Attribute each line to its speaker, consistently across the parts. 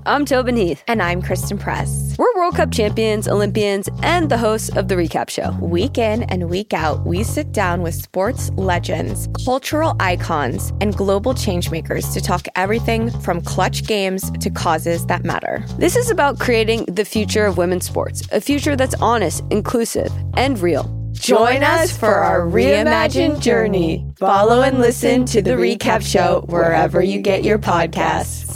Speaker 1: I'm Tobin Heath.
Speaker 2: And I'm Kristen Press.
Speaker 1: We're World Cup champions, Olympians, and the hosts of The Recap Show.
Speaker 2: Week in and week out, we sit down with sports legends, cultural icons, and global changemakers to talk everything from clutch games to causes that matter.
Speaker 1: This is about creating the future of women's sports, a future that's honest, inclusive, and real.
Speaker 2: Join us for our reimagined journey. Follow and listen to The Recap Show wherever you get your podcasts.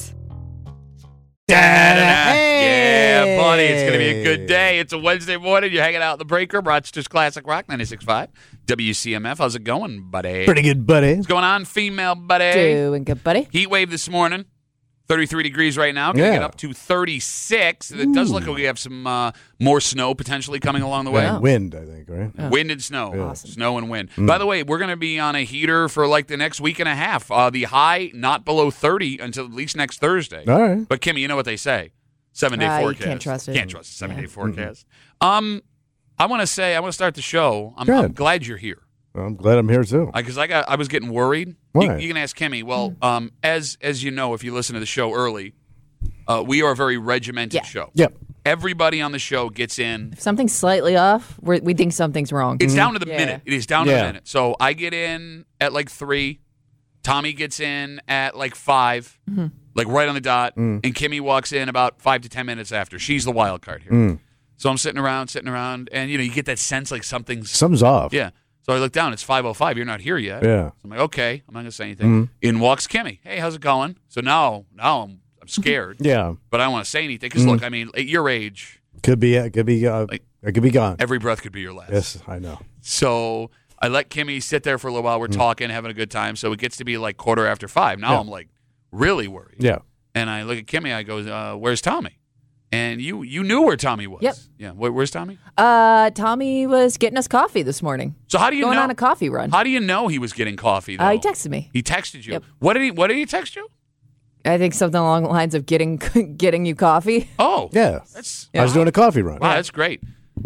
Speaker 3: Hey. Yeah, buddy, it's going to be a good day. It's a Wednesday morning. You're hanging out in the break room. Rochester's Classic Rock 96.5. WCMF. How's it going, buddy?
Speaker 4: Pretty good, buddy.
Speaker 3: What's going on, female buddy?
Speaker 5: Doing good, buddy.
Speaker 3: Heat wave this morning. 33 degrees right now. Going to get up to 36. It does look like we have some more snow potentially coming along the way.
Speaker 4: Yeah, wind, I think, right?
Speaker 3: Yeah. Wind and snow.
Speaker 4: Yeah.
Speaker 3: Awesome. Snow and wind. By the way, we're going to be on a heater for like the next week and a half. The high, not below 30 until at least next Thursday.
Speaker 4: All right.
Speaker 3: But, Kimmy, you know what they say. 7-day forecast.
Speaker 5: You can't trust it.
Speaker 3: Can't trust the 7-day forecast. I want to start the show. I'm glad you're here.
Speaker 4: I'm glad I'm here, too.
Speaker 3: Because I was getting worried.
Speaker 4: Why?
Speaker 3: You can ask Kimmy. Well, as you know, if you listen to the show early, we are a very regimented show.
Speaker 4: Yep.
Speaker 3: Everybody on the show gets in.
Speaker 5: If something's slightly off, we think something's wrong.
Speaker 3: It's down to the minute. It is down to the minute. So I get in at like 3. Tommy gets in at like 5, like right on the dot. And Kimmy walks in about 5 to 10 minutes after. She's the wild card here. So I'm sitting around, and you get that sense like something's
Speaker 4: off.
Speaker 3: Yeah. So I look down. It's 5:05. You're not here yet.
Speaker 4: Yeah.
Speaker 3: So I'm like, okay. I'm not gonna say anything. In walks Kimmy. Hey, how's it going? So now I'm scared.
Speaker 4: Yeah.
Speaker 3: But I don't want to say anything because look, I mean, at your age,
Speaker 4: it could be gone.
Speaker 3: every breath could be your last.
Speaker 4: Yes, I know.
Speaker 3: So I let Kimmy sit there for a little while. We're talking, having a good time. So it gets to be like 5:15. Now I'm like really worried.
Speaker 4: Yeah.
Speaker 3: And I look at Kimmy. I go, "Where's Tommy?" And you knew where Tommy was.
Speaker 5: Yep.
Speaker 3: Yeah. Where's Tommy?
Speaker 5: Tommy was getting us coffee this morning.
Speaker 3: So how do you
Speaker 5: going
Speaker 3: know?
Speaker 5: on a coffee run?
Speaker 3: How do you know he was getting coffee? Though?
Speaker 5: He texted me.
Speaker 3: He texted you.
Speaker 5: Yep.
Speaker 3: What did he text you?
Speaker 5: I think something along the lines of getting you coffee.
Speaker 3: Oh.
Speaker 4: Yeah. I was doing a coffee run.
Speaker 3: Wow, that's great.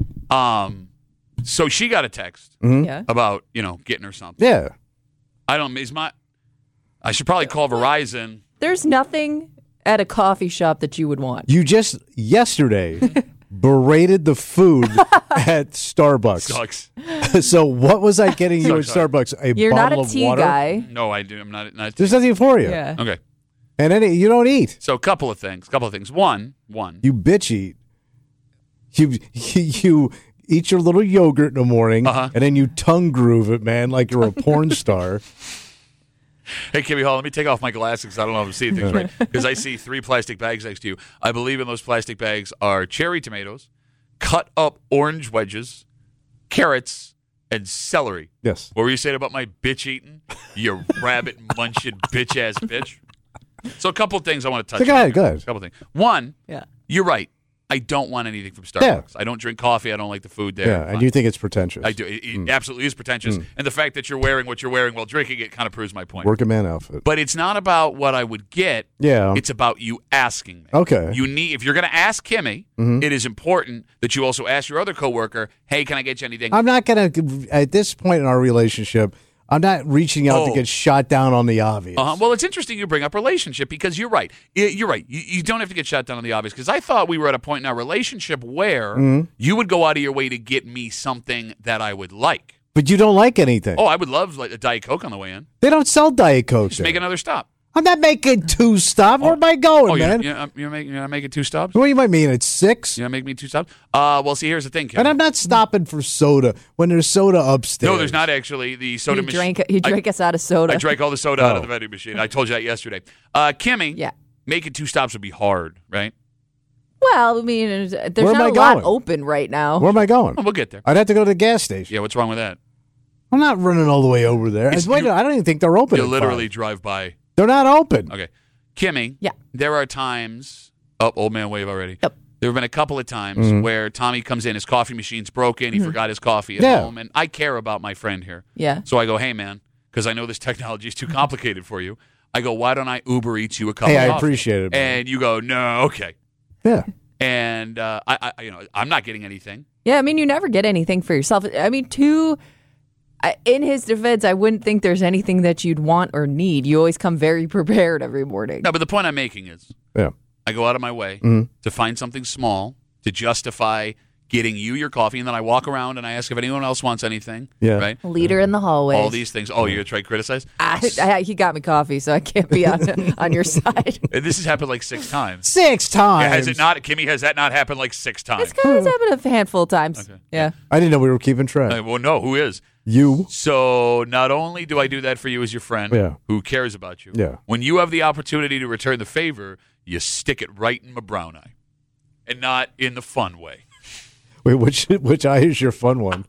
Speaker 3: So she got a text
Speaker 5: Yeah.
Speaker 3: about getting her something.
Speaker 4: Yeah.
Speaker 3: I should probably call Verizon.
Speaker 5: There's nothing at a coffee shop that you would want.
Speaker 4: You just yesterday berated the food at Starbucks.
Speaker 3: Sucks.
Speaker 4: So what was I getting you at Starbucks?
Speaker 5: You're not
Speaker 4: bottle
Speaker 5: a
Speaker 4: of
Speaker 5: tea
Speaker 4: water?
Speaker 5: guy.
Speaker 3: No, I do. I'm not.
Speaker 4: There's nothing for you.
Speaker 5: Yeah.
Speaker 3: Okay.
Speaker 4: And you don't eat.
Speaker 3: So a couple of things. One.
Speaker 4: You bitch eat. You eat your little yogurt in the morning, and then you tongue groove it, man, like you're a porn star.
Speaker 3: Hey, Kimmy Hall, let me take off my glasses because I don't know if I'm seeing things right. Because I see 3 plastic bags next to you. I believe in those plastic bags are cherry tomatoes, cut up orange wedges, carrots, and celery.
Speaker 4: Yes.
Speaker 3: What were you saying about my bitch eating? You rabbit munching bitch-ass bitch. So a couple of things I want to touch on.
Speaker 4: Go ahead.
Speaker 3: A couple of things. One, you're right. I don't want anything from Starbucks.
Speaker 4: Yeah.
Speaker 3: I don't drink coffee. I don't like the food there.
Speaker 4: Yeah, and you think it's pretentious.
Speaker 3: I do. It absolutely is pretentious. And the fact that you're wearing what you're wearing while drinking it kind of proves my point.
Speaker 4: Working man outfit.
Speaker 3: But it's not about what I would get.
Speaker 4: Yeah.
Speaker 3: It's about you asking me.
Speaker 4: Okay.
Speaker 3: If you're going to ask Kimmy, it is important that you also ask your other coworker, hey, can I get you anything?
Speaker 4: I'm not going to, at this point in our relationship, I'm not reaching out to get shot down on the obvious.
Speaker 3: Well, it's interesting you bring up relationship because you're right. You're right. You don't have to get shot down on the obvious because I thought we were at a point in our relationship where you would go out of your way to get me something that I would like.
Speaker 4: But you don't like anything.
Speaker 3: Oh, I would love like a Diet Coke on the way in.
Speaker 4: They don't sell Diet Coke.
Speaker 3: Just make another stop.
Speaker 4: I'm not making 2 stops. Where am I going, man?
Speaker 3: You're making 2 stops?
Speaker 4: What do you might mean? It's 6?
Speaker 3: You're making me 2 stops? Well, see, here's the thing, Kevin.
Speaker 4: And I'm not stopping for soda when there's soda upstairs.
Speaker 3: No, there's not actually. The soda machine.
Speaker 5: He drank us out of soda.
Speaker 3: I drank all the soda out of the vending machine. I told you that yesterday. Kimmy, making 2 stops would be hard, right?
Speaker 5: Well, I mean, there's
Speaker 4: Where am
Speaker 5: not
Speaker 4: I
Speaker 5: a lot
Speaker 4: going?
Speaker 5: open right now.
Speaker 4: Where am I going?
Speaker 3: Well, we'll get there.
Speaker 4: I'd have to go to the gas station.
Speaker 3: Yeah, what's wrong with that?
Speaker 4: I'm not running all the way over there. I don't even think they're open.
Speaker 3: You
Speaker 4: at
Speaker 3: literally
Speaker 4: 5.
Speaker 3: drive by.
Speaker 4: They're not open.
Speaker 3: Okay. Kimmy,
Speaker 5: Yeah.
Speaker 3: there are times. Oh, old man wave already.
Speaker 5: Yep.
Speaker 3: There have been a couple of times where Tommy comes in, his coffee machine's broken, he forgot his coffee at home, and I care about my friend here.
Speaker 5: Yeah.
Speaker 3: So I go, hey, man, because I know this technology is too complicated for you. I go, why don't I Uber Eats you a cup of
Speaker 4: Hey,
Speaker 3: coffee?
Speaker 4: I appreciate it, man.
Speaker 3: And you go, no, okay.
Speaker 4: Yeah.
Speaker 3: And I'm not getting anything.
Speaker 5: Yeah, I mean, you never get anything for yourself. I mean, in his defense, I wouldn't think there's anything that you'd want or need. You always come very prepared every morning.
Speaker 3: No, but the point I'm making is, I go out of my way to find something small to justify getting you your coffee, and then I walk around and I ask if anyone else wants anything.
Speaker 4: Yeah.
Speaker 3: Right?
Speaker 5: Leader in the hallway.
Speaker 3: All these things. Oh, you're going to try to criticize?
Speaker 5: He got me coffee, so I can't be on your side.
Speaker 3: This has happened like 6 times.
Speaker 4: 6 times.
Speaker 3: Yeah, has it not? Kimmy, has that not happened like 6 times?
Speaker 5: It's kind of happened a handful of times.
Speaker 3: Okay.
Speaker 5: Yeah.
Speaker 4: I didn't know we were keeping track.
Speaker 3: Well, no, who is?
Speaker 4: You.
Speaker 3: So not only do I do that for you as your friend who cares about you, when you have the opportunity to return the favor, you stick it right in my brown eye. And not in the fun way.
Speaker 4: Wait, which eye is your fun one?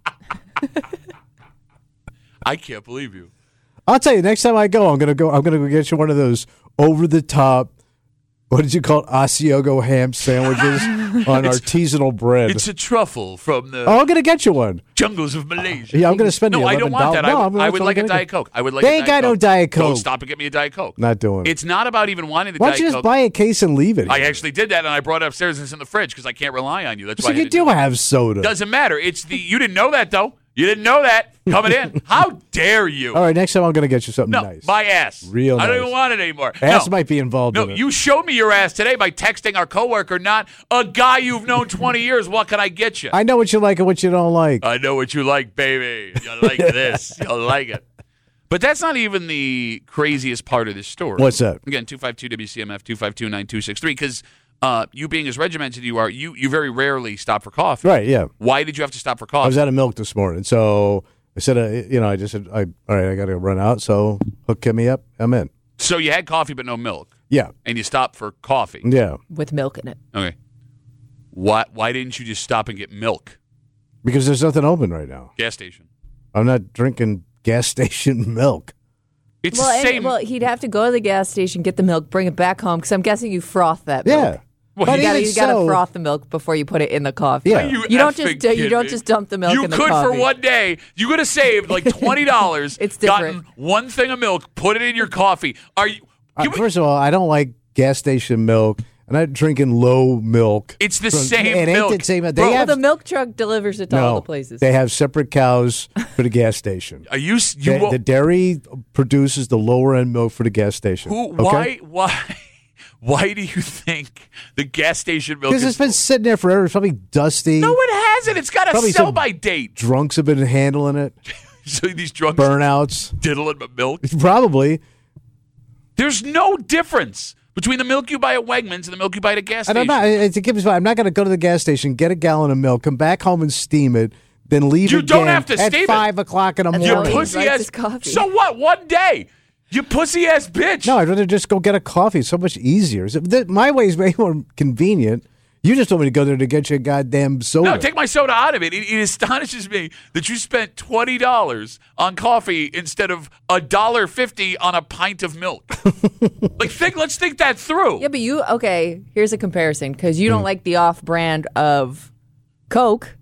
Speaker 3: I can't believe you.
Speaker 4: I'll tell you, next time I'm gonna go get you one of those over the top, what did you call it, Asiago ham sandwiches on artisanal bread.
Speaker 3: It's a truffle from the
Speaker 4: I'm gonna get you one.
Speaker 3: jungles of Malaysia.
Speaker 4: Yeah, I'm gonna spend
Speaker 3: No, I don't want that.
Speaker 4: No,
Speaker 3: I would like a Diet Coke. I would like
Speaker 4: They
Speaker 3: a
Speaker 4: ain't got no Diet Coke.
Speaker 3: Don't stop and get me a Diet Coke.
Speaker 4: Not doing it.
Speaker 3: It's not about even wanting the
Speaker 4: Why
Speaker 3: Diet
Speaker 4: don't you just
Speaker 3: Coke.
Speaker 4: buy a case and leave it?
Speaker 3: I actually did that, and I brought it upstairs and it's in the fridge because I can't rely on you. That's
Speaker 4: So
Speaker 3: why I
Speaker 4: you
Speaker 3: had to
Speaker 4: do
Speaker 3: do it.
Speaker 4: have soda.
Speaker 3: Doesn't matter. You didn't know that, though. You didn't know that coming in. How dare you?
Speaker 4: All right, next time I'm gonna get you something
Speaker 3: No,
Speaker 4: nice.
Speaker 3: my ass.
Speaker 4: Real
Speaker 3: I don't
Speaker 4: nice.
Speaker 3: even want it anymore.
Speaker 4: Ass
Speaker 3: No.
Speaker 4: might be involved
Speaker 3: No,
Speaker 4: in it.
Speaker 3: you showed me your ass today by texting our coworker, not a guy you've known 20 years. What can I get you?
Speaker 4: I know what you like and what you don't like.
Speaker 3: I know what you like, baby. You like this. You like it. But that's not even the craziest part of this story.
Speaker 4: What's that?
Speaker 3: Again, 252-WCMF, 252-9263, because you being as regimented you are, you very rarely stop for coffee.
Speaker 4: Right, yeah.
Speaker 3: Why did you have to stop for coffee?
Speaker 4: I was out of milk this morning, so I said, I just said, all right, I got to run out, so hook Kimmy up, I'm in.
Speaker 3: So you had coffee but no milk.
Speaker 4: Yeah.
Speaker 3: And you stopped for coffee.
Speaker 4: Yeah.
Speaker 5: With milk in it.
Speaker 3: Okay. Why didn't you just stop and get milk?
Speaker 4: Because there's nothing open right now.
Speaker 3: Gas station.
Speaker 4: I'm not drinking gas station milk.
Speaker 3: It's the same.
Speaker 5: He'd have to go to the gas station, get the milk, bring it back home, because I'm guessing you froth that milk.
Speaker 4: Yeah.
Speaker 3: Well,
Speaker 4: But
Speaker 5: You
Speaker 4: even
Speaker 5: gotta
Speaker 4: so-
Speaker 5: froth the milk before you put it in the coffee.
Speaker 4: Yeah.
Speaker 5: You don't just dump the milk
Speaker 3: You
Speaker 5: in the
Speaker 3: could
Speaker 5: coffee.
Speaker 3: for one day. You could have saved like $20.
Speaker 5: It's different.
Speaker 3: Gotten one thing of milk, put it in your coffee. Are you?
Speaker 4: First of all, I don't like gas station milk. I'm not drinking low milk.
Speaker 3: It's the
Speaker 4: from-
Speaker 3: same
Speaker 4: it
Speaker 3: milk.
Speaker 4: ain't the same. They
Speaker 3: Bro,
Speaker 5: Well,
Speaker 4: have
Speaker 5: the milk truck delivers it to all
Speaker 4: no.
Speaker 5: the places.
Speaker 4: They have separate cows for the gas station.
Speaker 3: Are you?
Speaker 4: The dairy produces the lower end milk for the gas station.
Speaker 3: Why? Why do you think the gas station milk?
Speaker 4: Because
Speaker 3: is
Speaker 4: it's been sitting there forever. It's probably dusty.
Speaker 3: No, it hasn't. It's got a
Speaker 4: Probably
Speaker 3: sell-by date.
Speaker 4: Drunks have been handling it.
Speaker 3: So these drunks
Speaker 4: Burnouts.
Speaker 3: diddling my milk.
Speaker 4: Probably.
Speaker 3: There's no difference between the milk you buy at Wegmans and the milk you buy at a gas
Speaker 4: And
Speaker 3: station.
Speaker 4: I'm not going to go to the gas station, get a gallon of milk, come back home and steam it, then leave
Speaker 3: You
Speaker 4: again
Speaker 3: don't have to
Speaker 4: at
Speaker 3: steam it.
Speaker 4: 5 o'clock in the
Speaker 5: That's
Speaker 3: You
Speaker 4: morning.
Speaker 5: how he
Speaker 3: pussy
Speaker 5: writes
Speaker 3: ass.
Speaker 5: his coffee.
Speaker 3: So what? One day. You pussy ass bitch.
Speaker 4: No, I'd rather just go get a coffee. It's so much easier. My way is way more convenient. You just told me to go there to get you a goddamn soda.
Speaker 3: No, take my soda out of it. It astonishes me that you spent $20 on coffee instead of $1.50 on a pint of milk. Let's think that through.
Speaker 5: Yeah, but here's a comparison, because you don't like the off-brand of Coke.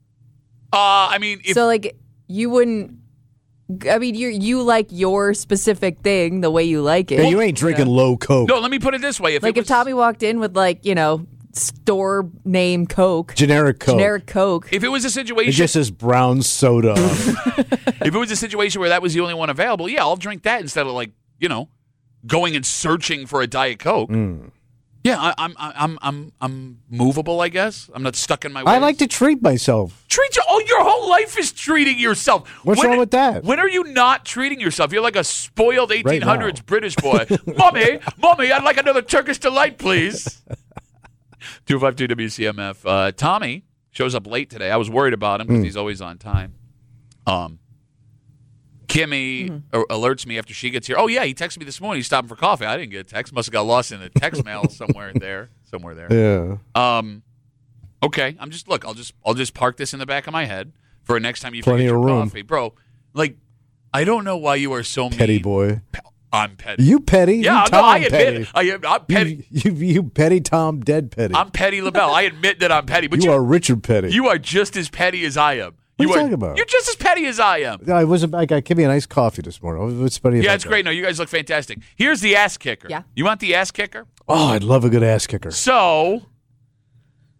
Speaker 3: If
Speaker 5: You wouldn't. I mean, you like your specific thing the way you like it.
Speaker 4: Yeah, you ain't drinking low Coke.
Speaker 3: no, let me put it this way: if
Speaker 5: If Tommy walked in with store name Coke,
Speaker 4: Generic Coke.
Speaker 3: if it was a
Speaker 4: It
Speaker 3: situation,
Speaker 4: just says brown soda.
Speaker 3: if it was a situation where that was the only one available, yeah, I'll drink that instead of going and searching for a Diet Coke. Yeah, I'm movable, I guess. I'm not stuck in my ways.
Speaker 4: I like to treat myself.
Speaker 3: Treat you. Oh, your whole life is treating yourself.
Speaker 4: What's wrong with that?
Speaker 3: When are you not treating yourself? You're like a spoiled 1800s
Speaker 4: now.
Speaker 3: British boy. Mommy, I'd like another Turkish Delight, please. 252 WCMF. Tommy shows up late today. I was worried about him because he's always on time. Kimmy alerts me after she gets here. Oh, yeah, he texted me this morning. He's stopping for coffee. I didn't get a text. Must have got lost in the text mail somewhere there.
Speaker 4: Yeah.
Speaker 3: Okay, I'll just park this in the back of my head for next time you
Speaker 4: Plenty
Speaker 3: forget
Speaker 4: of
Speaker 3: your
Speaker 4: room.
Speaker 3: coffee. Bro, I don't know why you are so
Speaker 4: Petty
Speaker 3: mean.
Speaker 4: boy.
Speaker 3: I'm petty.
Speaker 4: You petty?
Speaker 3: Yeah,
Speaker 4: you
Speaker 3: no, I
Speaker 4: Tom
Speaker 3: admit
Speaker 4: petty.
Speaker 3: it. I'm petty.
Speaker 4: You petty Tom, dead petty.
Speaker 3: I'm Petty LaBelle. I admit that I'm petty. But
Speaker 4: you are Richard Petty.
Speaker 3: You are just as petty as I am.
Speaker 4: What are you talking about?
Speaker 3: You're just as petty as I am.
Speaker 4: I wasn't. I got Kimmy a nice coffee this morning. What's funny
Speaker 3: Yeah,
Speaker 4: about
Speaker 3: it's
Speaker 4: that?
Speaker 3: great. No, you guys look fantastic. Here's the ass kicker.
Speaker 5: Yeah.
Speaker 3: You want the ass kicker?
Speaker 4: Oh, I'd love a good ass kicker.
Speaker 3: So,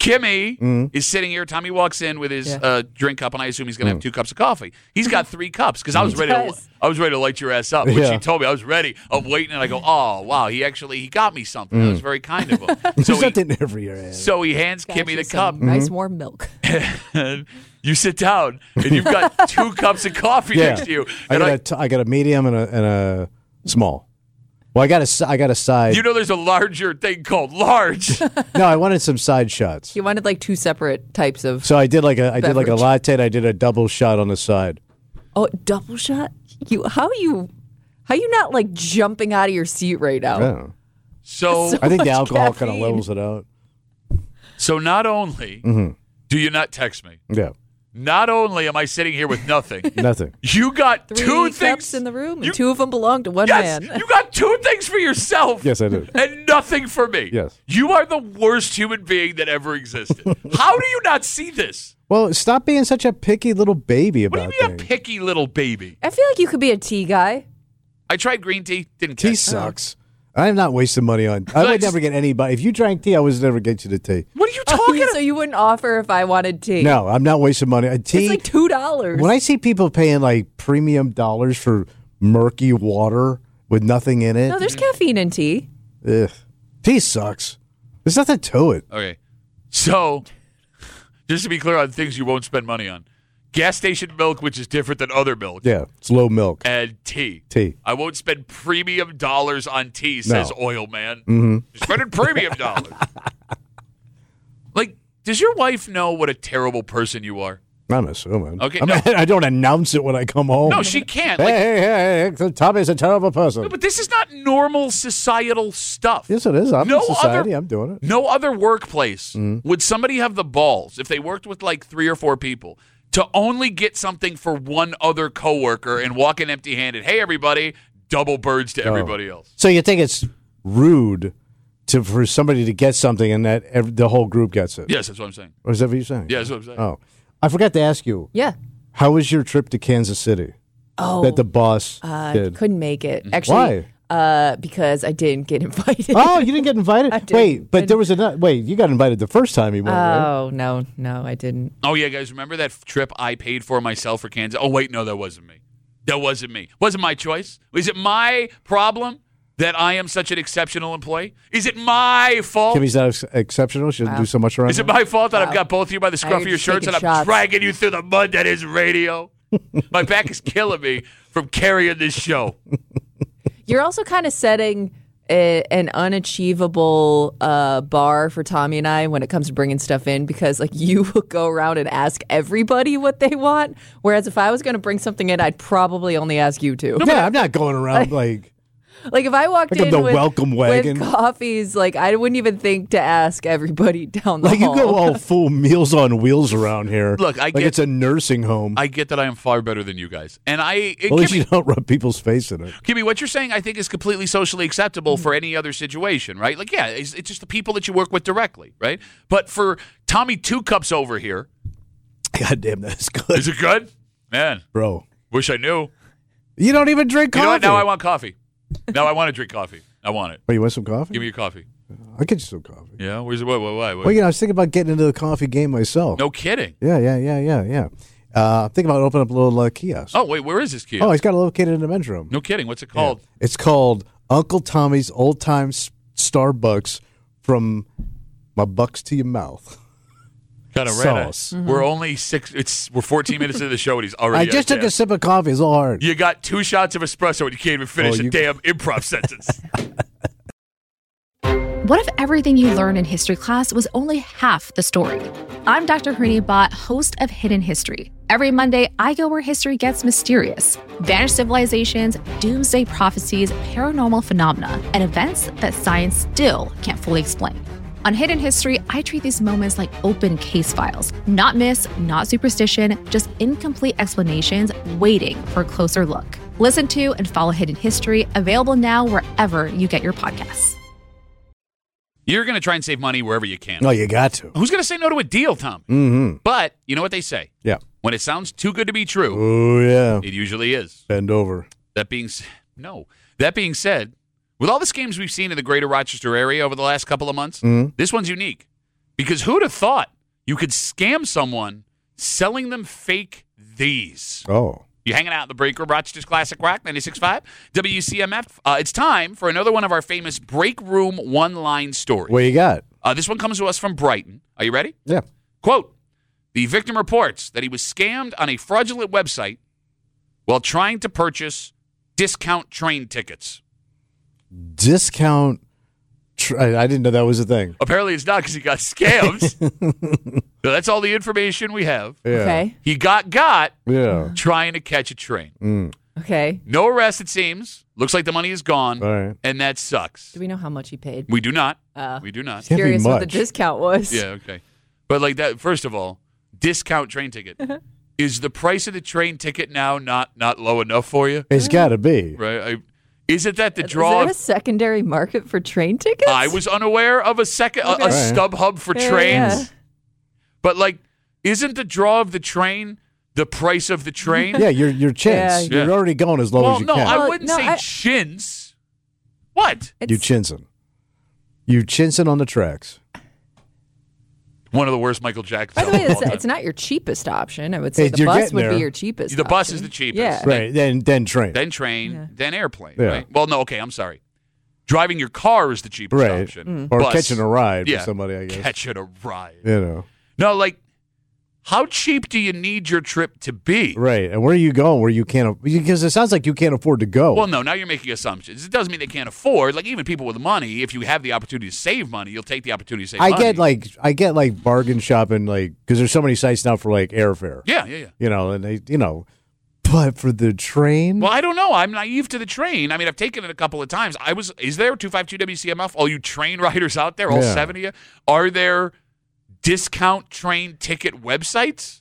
Speaker 3: Kimmy is sitting here. Tommy walks in with his drink cup, and I assume he's going to have 2 cups of coffee. He's got 3 cups because I was ready to light your ass up. When she told me, I was ready. I'm waiting, and I go, oh, wow, he got me something. That was very kind of him.
Speaker 4: There's something there for your ass.
Speaker 3: So he hands Kimmy the cup.
Speaker 5: Nice warm milk.
Speaker 3: And you sit down, and you've got 2 cups of coffee next to you.
Speaker 4: I got a medium and a small. Well, I got a side.
Speaker 3: You know, there's a larger thing called large.
Speaker 4: No, I wanted some side shots.
Speaker 5: You wanted like 2 separate types of.
Speaker 4: So I did like a latte. And I did a double shot on the side.
Speaker 5: Oh, double shot? How you not like jumping out of your seat right now?
Speaker 4: Yeah.
Speaker 3: So
Speaker 4: I think the alcohol kind of levels it out.
Speaker 3: So not only do you not text me, not only am I sitting here with nothing, you got
Speaker 5: 3
Speaker 3: 2
Speaker 5: cups
Speaker 3: things
Speaker 5: in the room, and 2 of them belong to one man.
Speaker 3: You got 2 things for yourself.
Speaker 4: Yes, I did.
Speaker 3: And nothing for me.
Speaker 4: Yes.
Speaker 3: You are the worst human being that ever existed. How do you not see this?
Speaker 4: Well, stop being such a picky little baby about
Speaker 3: What do you mean
Speaker 4: things.
Speaker 3: a picky little baby?
Speaker 5: I feel like you could be a tea guy.
Speaker 3: I tried green tea, didn't
Speaker 4: Tea
Speaker 3: catch.
Speaker 4: sucks. I'm not wasting money on. I would never get anybody. If you drank tea, I would never get you the tea.
Speaker 3: What are you talking about?
Speaker 5: So you wouldn't offer if I wanted tea?
Speaker 4: No, I'm not wasting money. Tea.
Speaker 5: It's like $2.
Speaker 4: When I see people paying like premium dollars for murky water with nothing in it,
Speaker 5: No, there's caffeine in tea.
Speaker 4: ugh. Tea sucks. There's nothing to it.
Speaker 3: Okay. So, just to be clear on things you won't spend money on. Gas station milk, which is different than other milk.
Speaker 4: Yeah, it's low milk.
Speaker 3: And tea.
Speaker 4: Tea.
Speaker 3: I won't spend premium dollars on tea, says Oil Man. Spending premium dollars. Like, does your wife know what a terrible person you are?
Speaker 4: I'm assuming.
Speaker 3: Okay,
Speaker 4: I don't announce it when I come home.
Speaker 3: No, she can't. Like,
Speaker 4: Hey, Tommy's a terrible person.
Speaker 3: no, but this is not normal societal stuff.
Speaker 4: Yes, it is. I'm in society. I'm doing it.
Speaker 3: No other workplace would somebody have the balls, if they worked with like 3 or 4 people, to only get something for one other coworker and walk in empty-handed. Hey, everybody, double birds to everybody else.
Speaker 4: So you think it's rude for somebody to get something and that the whole group gets it?
Speaker 3: Yes, that's what I'm saying.
Speaker 4: Or is that what you're saying?
Speaker 3: Yeah, that's what I'm saying.
Speaker 4: Oh, I forgot to ask you.
Speaker 5: Yeah.
Speaker 4: How was your trip to Kansas City?
Speaker 5: Oh.
Speaker 4: That the boss did.
Speaker 5: Couldn't make it. Actually.
Speaker 4: Why?
Speaker 5: Because I didn't get invited.
Speaker 4: Oh, you didn't get invited?
Speaker 5: I didn't.
Speaker 4: Wait, but there was you got invited the first time you went, right?
Speaker 5: Oh, no, I didn't.
Speaker 3: Oh, yeah, guys, remember that trip I paid for myself for Kansas? Oh, wait, no, that wasn't me. That wasn't me. Wasn't my choice. Was it my problem that I am such an exceptional employee? Is it my fault?
Speaker 4: Kimmy's not exceptional. She doesn't do so much around
Speaker 3: Is it my fault that I've got both of you by the scruff of your shirts and I'm dragging you through the mud that is radio? My back is killing me from carrying this show.
Speaker 5: You're also kind of setting an unachievable bar for Tommy and I when it comes to bringing stuff in, because like you will go around and ask everybody what they want, whereas if I was going to bring something in, I'd probably only ask you two.
Speaker 4: Yeah, I'm not going around like
Speaker 5: if I walked in
Speaker 4: the
Speaker 5: with,
Speaker 4: welcome wagon
Speaker 5: with coffees, like I wouldn't even think to ask everybody down the
Speaker 4: like
Speaker 5: hall.
Speaker 4: you go all full Meals on Wheels around here.
Speaker 3: Look, I get
Speaker 4: it's a nursing home.
Speaker 3: I get that I am far better than you guys, and
Speaker 4: at least you don't rub people's face in it.
Speaker 3: Kimmy, what you're saying, I think, is completely socially acceptable for any other situation, right? Like, yeah, it's just the people that you work with directly, right? But for Tommy 2 Cups over here,
Speaker 4: God damn, that's good.
Speaker 3: Is it good, man?
Speaker 4: Bro,
Speaker 3: wish I knew.
Speaker 4: You don't even drink coffee.
Speaker 3: You know what? Now I want coffee. Now I want to drink coffee. I want it.
Speaker 4: Oh, you want some coffee?
Speaker 3: Give me your coffee.
Speaker 4: I'll get you some coffee.
Speaker 3: Yeah? Where's it? What?
Speaker 4: Well, I was thinking about getting into the coffee game myself.
Speaker 3: No kidding.
Speaker 4: Yeah. I'm thinking about opening up a little kiosk.
Speaker 3: Oh, wait, where is this kiosk?
Speaker 4: Oh, he's got it located in the men's room.
Speaker 3: No kidding. What's it called?
Speaker 4: Yeah. It's called Uncle Tommy's Old Time Starbucks, from my bucks to your mouth.
Speaker 3: Kind of
Speaker 4: sauce.
Speaker 3: We're only we're 14 minutes into the show and he's already.
Speaker 4: I just took a sip of coffee. It's all hard.
Speaker 3: You got 2 shots of espresso and you can't even finish a damn improv sentence.
Speaker 6: What if everything you learned in history class was only half the story? I'm Dr. Harini Bhatt, host of Hidden History. Every Monday, I go where history gets mysterious. Vanished civilizations, doomsday prophecies, paranormal phenomena, and events that science still can't fully explain. On Hidden History, I treat these moments like open case files. Not myths, not superstition, just incomplete explanations waiting for a closer look. Listen to and follow Hidden History, available now wherever you get your podcasts.
Speaker 3: You're going to try and save money wherever you can.
Speaker 4: No, you got to.
Speaker 3: Who's going to say no to a deal, Tom?
Speaker 4: Mm-hmm.
Speaker 3: But you know what they say?
Speaker 4: Yeah.
Speaker 3: When it sounds too good to be true,
Speaker 4: oh yeah,
Speaker 3: it usually is.
Speaker 4: Bend over.
Speaker 3: That being said, with all the scams we've seen in the greater Rochester area over the last couple of months, this one's unique. Because who'd have thought you could scam someone selling them fake these?
Speaker 4: Oh.
Speaker 3: You hanging out in the break room, Rochester's Classic Rock, 96.5, WCMF. It's time for another one of our famous break room one-line stories.
Speaker 4: What you got?
Speaker 3: This one comes to us from Brighton. Are you ready?
Speaker 4: Yeah.
Speaker 3: Quote, the victim reports that he was scammed on a fraudulent website while trying to purchase discount train tickets.
Speaker 4: Discount. I didn't know that was a thing.
Speaker 3: Apparently it's not because he got scammed. So that's all the information we have.
Speaker 4: Yeah.
Speaker 5: Okay.
Speaker 3: He got
Speaker 4: Yeah.
Speaker 3: trying to catch a train.
Speaker 5: Okay.
Speaker 3: No arrest, it seems. Looks like the money is gone,
Speaker 4: All right.
Speaker 3: and that sucks.
Speaker 5: Do we know how much he paid?
Speaker 3: We do not. We do not.
Speaker 4: Can't be
Speaker 5: Curious what the
Speaker 4: much.
Speaker 5: discount was.
Speaker 3: Yeah, okay. But like that, first of all, discount train ticket. Is the price of the train ticket now not low enough for you?
Speaker 4: It's got to be.
Speaker 3: Right? Is it that the
Speaker 5: Is
Speaker 3: draw?
Speaker 5: there a secondary market for train tickets?
Speaker 3: I was unaware of a StubHub for
Speaker 5: Yeah,
Speaker 3: trains.
Speaker 5: yeah.
Speaker 3: But like, isn't the draw of the train the price of the train?
Speaker 4: Yeah, your chins.
Speaker 3: Yeah.
Speaker 4: You're already going as low
Speaker 3: Well,
Speaker 4: as you
Speaker 3: no,
Speaker 4: can.
Speaker 3: I
Speaker 5: Well,
Speaker 3: wouldn't
Speaker 5: no,
Speaker 3: say chins. What?
Speaker 4: You chinsin'. You chinsin' on the tracks.
Speaker 3: One of the worst Michael Jackson
Speaker 5: By the way,
Speaker 3: songs of all
Speaker 5: it's
Speaker 3: time.
Speaker 5: not your cheapest option. I would say
Speaker 4: Hey,
Speaker 5: the
Speaker 4: you're
Speaker 5: bus
Speaker 4: getting
Speaker 5: would
Speaker 4: there.
Speaker 5: be your cheapest
Speaker 3: The bus
Speaker 5: option.
Speaker 3: is the cheapest.
Speaker 5: Yeah.
Speaker 4: Right. Then train.
Speaker 3: Then train, then airplane.
Speaker 4: Yeah.
Speaker 3: Right? Well, no, okay, I'm sorry. Driving your car is the cheapest
Speaker 4: Right.
Speaker 3: option.
Speaker 4: Or
Speaker 3: Bus-
Speaker 4: catching a ride
Speaker 3: yeah,
Speaker 4: with somebody, I guess.
Speaker 3: Catching a ride.
Speaker 4: You know.
Speaker 3: No, like, how cheap do you need your trip to be?
Speaker 4: Right. And where are you going where you can't? Because it sounds like you can't afford to go.
Speaker 3: Well, no, now you're making assumptions. It doesn't mean they can't afford. Like, even people with money, if you have the opportunity to save money, you'll take the opportunity to save
Speaker 4: I
Speaker 3: money.
Speaker 4: get like bargain shopping, like, because there's so many sites now for like airfare.
Speaker 3: Yeah.
Speaker 4: You know, and they, but for the train.
Speaker 3: Well, I don't know. I'm naive to the train. I mean, I've taken it a couple of times. Is there 252 WCMF? All you train riders out there, all
Speaker 4: Yeah.
Speaker 3: 7 of you, are there discount train ticket websites?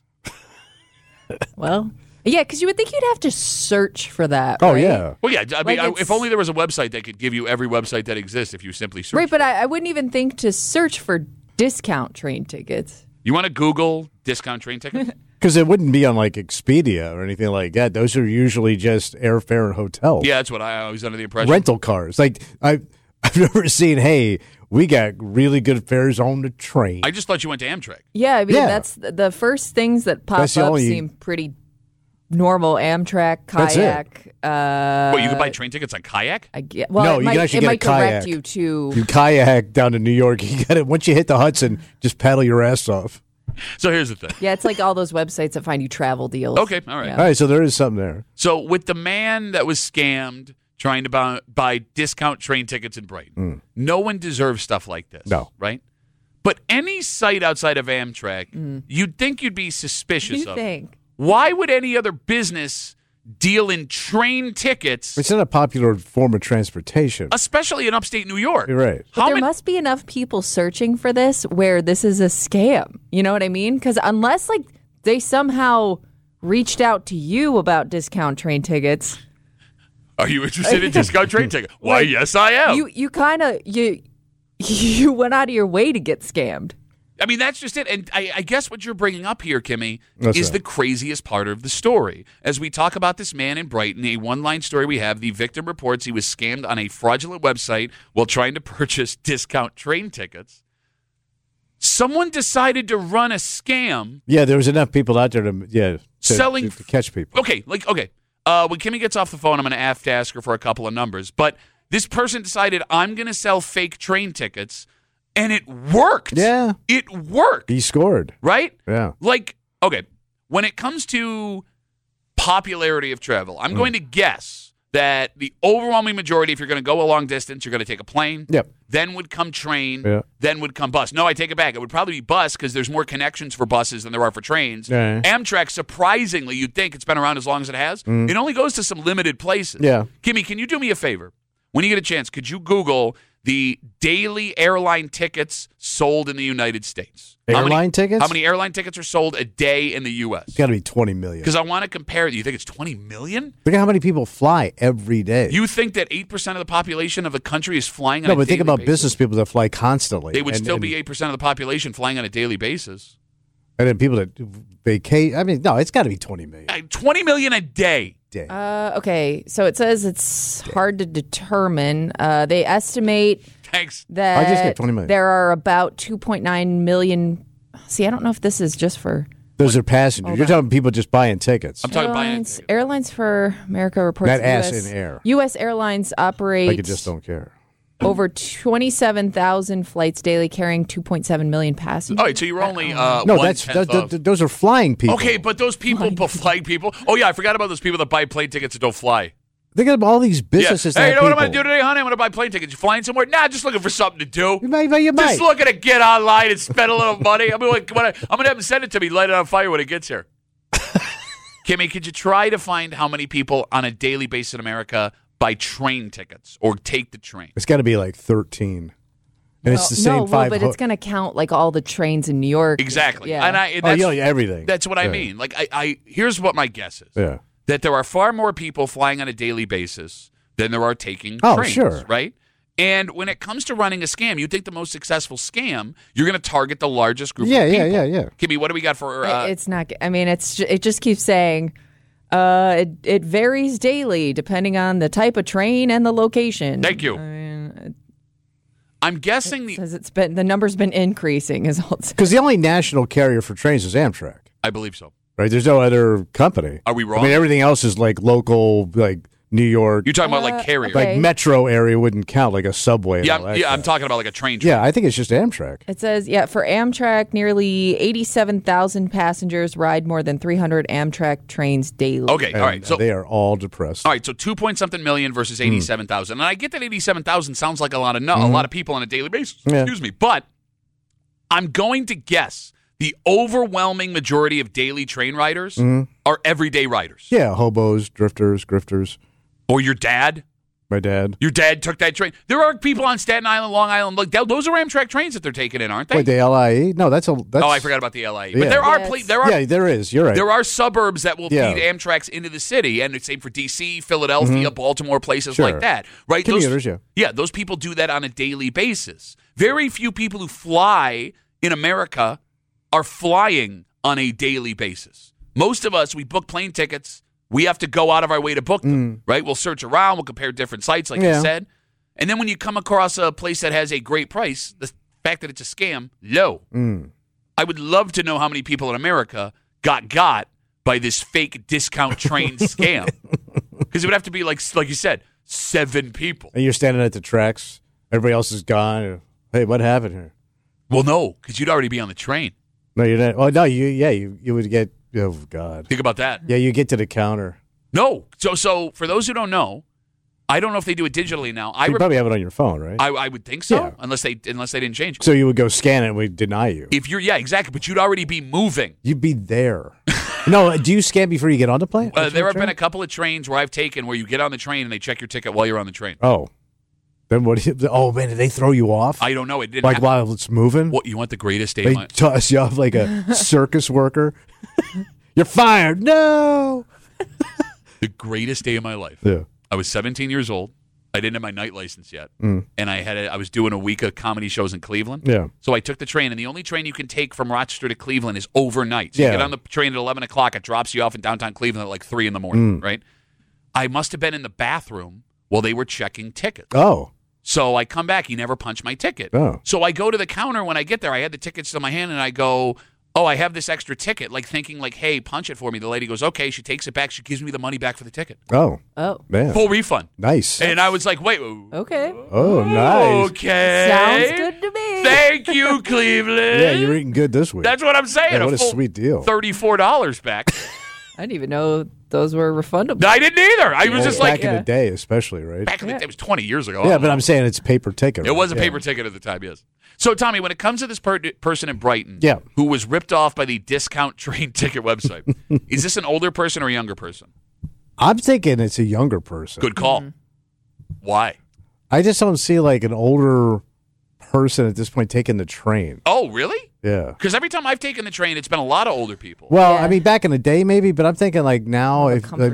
Speaker 5: Well, yeah, because you would think you'd have to search for that.
Speaker 4: Oh
Speaker 5: right?
Speaker 4: yeah.
Speaker 3: Well, yeah. I mean,
Speaker 5: Like,
Speaker 3: if only there was a website that could give you every website that exists if you simply search.
Speaker 5: Right, but I wouldn't even think to search for discount train tickets.
Speaker 3: You want to Google discount train tickets?
Speaker 4: Because it wouldn't be on like Expedia or anything like that. Those are usually just airfare and hotel.
Speaker 3: Yeah, that's what I was under the impression.
Speaker 4: Rental cars. Like I've never seen. Hey, we got really good fares on the train.
Speaker 3: I just thought you went to Amtrak.
Speaker 5: Yeah, I mean,
Speaker 4: Yeah.
Speaker 5: that's the first things that pop
Speaker 4: That's the
Speaker 5: up
Speaker 4: only-
Speaker 5: seem pretty normal. Amtrak,
Speaker 4: That's it.
Speaker 5: kayak.
Speaker 3: Well, you can buy train tickets on Kayak?
Speaker 5: I get, well,
Speaker 4: No,
Speaker 5: it
Speaker 4: you
Speaker 5: might,
Speaker 4: can actually
Speaker 5: it
Speaker 4: get a
Speaker 5: might direct
Speaker 4: kayak.
Speaker 5: you to.
Speaker 4: You kayak down to New York. You got it. Once you hit the Hudson, just paddle your ass off.
Speaker 3: So here's the thing.
Speaker 5: Yeah, it's like all those websites that find you travel deals.
Speaker 3: Okay, all right.
Speaker 5: Yeah.
Speaker 4: All right, so there is something there.
Speaker 3: So with the man that was scammed trying to buy discount train tickets in Brighton, no one deserves stuff like this.
Speaker 4: No.
Speaker 3: Right? But any site outside of Amtrak, you'd think you'd be suspicious
Speaker 5: You
Speaker 3: of.
Speaker 5: think?
Speaker 3: Why would any other business deal in train tickets,
Speaker 4: It's not a popular form of transportation.
Speaker 3: especially in upstate New York?
Speaker 4: You're right.
Speaker 5: But
Speaker 3: How
Speaker 5: there
Speaker 3: many-
Speaker 5: must be enough people searching for this where this is a scam. You know what I mean? Because unless like they somehow reached out to you about discount train tickets,
Speaker 3: Are you interested in discount train tickets? Why, yes, I am.
Speaker 5: you kind of you went out of your way to get scammed.
Speaker 3: I mean, that's just it. And I guess what you're bringing up here, Kimmy,
Speaker 4: That's
Speaker 3: is
Speaker 4: right.
Speaker 3: the craziest part of the story. As we talk about this man in Brighton, a one-line story we have, the victim reports he was scammed on a fraudulent website while trying to purchase discount train tickets. Someone decided to run a scam.
Speaker 4: Yeah, there was enough people out there to
Speaker 3: Selling-
Speaker 4: to catch people.
Speaker 3: Okay. When Kimmy gets off the phone, I'm going to have to ask her for a couple of numbers. But this person decided, I'm going to sell fake train tickets, and it worked.
Speaker 4: Yeah.
Speaker 3: It worked.
Speaker 4: He scored.
Speaker 3: Right?
Speaker 4: Yeah.
Speaker 3: Like, okay, when it comes to popularity of travel, I'm going to guess that the overwhelming majority, if you're going to go a long distance, you're going to take a plane.
Speaker 4: Yep.
Speaker 3: Then would come train.
Speaker 4: Yeah.
Speaker 3: Then would come bus. No, I take it back. It would probably be bus because there's more connections for buses than there are for trains.
Speaker 4: Yeah.
Speaker 3: Amtrak, surprisingly, you'd think it's been around as long as it has. It only goes to some limited places.
Speaker 4: Yeah.
Speaker 3: Kimmy, can you do me a favor? When you get a chance, could you Google the daily airline tickets sold in the United States?
Speaker 4: Airline tickets?
Speaker 3: How many airline tickets are sold a day in the U.S.?
Speaker 4: It's got to be 20 million.
Speaker 3: Because I want to compare. You think it's 20 million?
Speaker 4: Look at how many people fly every day.
Speaker 3: You think that 8% of the population of the country is flying on
Speaker 4: no,
Speaker 3: a
Speaker 4: but think
Speaker 3: daily
Speaker 4: about
Speaker 3: basis?
Speaker 4: business people that fly constantly.
Speaker 3: They would
Speaker 4: and-
Speaker 3: still
Speaker 4: and-
Speaker 3: be 8% of the population flying on a daily basis.
Speaker 4: And then people that vacate. I mean, no, it's got to be 20 million.
Speaker 3: 20 million a day.
Speaker 4: Day.
Speaker 5: Okay, so it says it's hard to determine. They estimate
Speaker 3: Thanks.
Speaker 5: that
Speaker 4: I just get 20 million.
Speaker 5: there are about 2.9 million. See, I don't know if this is just for
Speaker 4: Those are passengers. You're talking people just buying tickets.
Speaker 3: I'm talking buying.
Speaker 5: Airlines for America reports
Speaker 4: That ass
Speaker 5: US,
Speaker 4: in air.
Speaker 5: U.S. airlines operate
Speaker 4: Like you just don't care.
Speaker 5: over 27,000 flights daily, carrying 2.7 million passengers.
Speaker 3: All right, so you're only
Speaker 4: No, those are flying people.
Speaker 3: Okay, but those people, flying people. Oh yeah, I forgot about those people that buy plane tickets and don't fly.
Speaker 4: Think of all these businesses.
Speaker 3: Yeah. Hey, you know
Speaker 4: that
Speaker 3: what I'm
Speaker 4: people.
Speaker 3: going to do today, honey? I'm going to buy plane tickets. You flying somewhere? Nah, just looking for something to do.
Speaker 4: You might.
Speaker 3: Just looking to get online and spend a little money. I'm going to have them send it to me, light it on fire when it gets here. Kimmy, could you try to find how many people on a daily basis in America buy train tickets or take the train?
Speaker 4: It's got to be like 13. And it's the same five.
Speaker 5: But it's going to count like all the trains in New York.
Speaker 3: Exactly.
Speaker 5: Yeah.
Speaker 3: And
Speaker 4: everything.
Speaker 3: That's what I mean. Like, I here's what my guess is.
Speaker 4: Yeah.
Speaker 3: That there are far more people flying on a daily basis than there are taking
Speaker 4: Oh,
Speaker 3: trains,
Speaker 4: sure.
Speaker 3: right? And when it comes to running a scam, you think the most successful scam, you're going to target the largest group of people.
Speaker 4: Yeah.
Speaker 3: Kimmy, what do we got for...
Speaker 5: it's not. I mean, it just keeps saying it varies daily depending on the type of train and the location.
Speaker 3: Thank you.
Speaker 5: I mean,
Speaker 3: I'm guessing
Speaker 5: says the number's been increasing. Is all it's
Speaker 4: Because the only national carrier for trains is Amtrak,
Speaker 3: I believe so.
Speaker 4: right? There's no other company.
Speaker 3: Are we wrong?
Speaker 4: I mean, everything else is like local, like New York.
Speaker 3: You're talking about like carrier.
Speaker 5: okay.
Speaker 4: Like metro area wouldn't count, like a subway. And all that
Speaker 3: I'm
Speaker 4: crap.
Speaker 3: talking about like a train.
Speaker 4: Yeah, I think it's just Amtrak.
Speaker 5: It says, for Amtrak, nearly 87,000 passengers ride more than 300 Amtrak trains daily.
Speaker 3: Okay, all right.
Speaker 4: And
Speaker 3: So
Speaker 4: they are all depressed.
Speaker 3: all right, so 2-point-something million versus 87,000. And I get that 87,000 sounds like a lot of people on a daily basis.
Speaker 4: Yeah.
Speaker 3: Excuse me. But I'm going to guess the overwhelming majority of daily train riders are everyday riders.
Speaker 4: Yeah, hobos, drifters, grifters.
Speaker 3: Or your dad.
Speaker 4: My dad.
Speaker 3: Your dad took that train. There are people on Staten Island, Long Island. Like those are Amtrak trains that they're taking in, aren't they?
Speaker 4: Wait, the LIE? No, that's.
Speaker 3: Oh, I forgot about the LIE.
Speaker 4: Yeah.
Speaker 3: But there are
Speaker 4: Yeah, there is. You're right.
Speaker 3: there are suburbs that will
Speaker 4: Yeah.
Speaker 3: feed Amtrak's into the city, and it's same for D.C., Philadelphia, Baltimore, places
Speaker 4: Sure.
Speaker 3: like that. Right?
Speaker 4: Commuters, yeah.
Speaker 3: Those people do that on a daily basis. Very few people who fly in America are flying on a daily basis. Most of us, we book plane tickets. We have to go out of our way to book them, right? We'll search around. We'll compare different sites, like you said. And then when you come across a place that has a great price, the fact that it's a scam, low. I would love to know how many people in America got by this fake discount train scam. Because it would have to be, like you said, 7 people.
Speaker 4: And you're standing at the tracks. Everybody else is gone. Hey, what happened here?
Speaker 3: Well, no, because you'd already be on the train.
Speaker 4: No, you're not. Oh, no, you would get. Oh God.
Speaker 3: Think about that.
Speaker 4: Yeah, you get to the counter.
Speaker 3: No. So for those who don't know, I don't know if they do it digitally now.
Speaker 4: You probably have it on your phone, right?
Speaker 3: I would think so,
Speaker 4: Yeah.
Speaker 3: unless they didn't change it.
Speaker 4: So you would go scan it and we'd deny you.
Speaker 3: If you're exactly, but you'd already be moving.
Speaker 4: You'd be there. No, do you scan before you get on the plane?
Speaker 3: There have been a couple of trains where I've taken where you get on the train and they check your ticket while you're on the train.
Speaker 4: Oh. Then what? Oh, man, did they throw you off?
Speaker 3: I don't know. It didn't
Speaker 4: like
Speaker 3: happen.
Speaker 4: while it's moving?
Speaker 3: What, you want the greatest day
Speaker 4: They
Speaker 3: of my
Speaker 4: toss you off like a circus worker. You're fired. No.
Speaker 3: the greatest day of my life.
Speaker 4: Yeah.
Speaker 3: I was 17 years old. I didn't have my night license yet, and I was doing a week of comedy shows in Cleveland.
Speaker 4: Yeah.
Speaker 3: So I took the train, and the only train you can take from Rochester to Cleveland is overnight. So
Speaker 4: Yeah.
Speaker 3: you get on the train at 11 o'clock. It drops you off in downtown Cleveland at like 3 in the morning, right? I must have been in the bathroom while they were checking tickets.
Speaker 4: Oh.
Speaker 3: So I come back. He never punched my ticket.
Speaker 4: Oh.
Speaker 3: So I go to the counter when I get there. I had the tickets in my hand, and I go, oh, I have this extra ticket, like thinking like, hey, punch it for me. The lady goes, okay. She takes it back. She gives me the money back for the ticket.
Speaker 4: Oh.
Speaker 5: Oh,
Speaker 4: Man.
Speaker 3: Full refund.
Speaker 4: Nice.
Speaker 3: And I was like, wait.
Speaker 5: okay.
Speaker 4: Oh, nice.
Speaker 3: Okay.
Speaker 5: Sounds good to me.
Speaker 3: Thank you, Cleveland.
Speaker 4: Yeah, you're eating good this week.
Speaker 3: That's what I'm saying.
Speaker 4: Yeah, what a
Speaker 3: full
Speaker 4: sweet deal.
Speaker 3: $34 back.
Speaker 5: I didn't even know those were refundable.
Speaker 3: I didn't either. I was
Speaker 4: Well,
Speaker 3: just
Speaker 4: back
Speaker 3: like,
Speaker 4: in the day, especially, right?
Speaker 3: back in the day, it was 20 years ago.
Speaker 4: Yeah, but I'm saying it's paper ticket.
Speaker 3: It was a
Speaker 4: right?
Speaker 3: paper ticket at the time, yes. So, Tommy, when it comes to this person in Brighton
Speaker 4: Yeah.
Speaker 3: who was ripped off by the discount train ticket website, is this an older person or a younger person?
Speaker 4: I'm thinking it's a younger person.
Speaker 3: Good call. Why?
Speaker 4: I just don't see like an older person at this point taking the train.
Speaker 3: Oh, really?
Speaker 4: Yeah.
Speaker 3: Because every time I've taken the train, it's been a lot of older people.
Speaker 4: Well,
Speaker 5: Yeah.
Speaker 4: I mean, back in the day, maybe, but I'm thinking like now.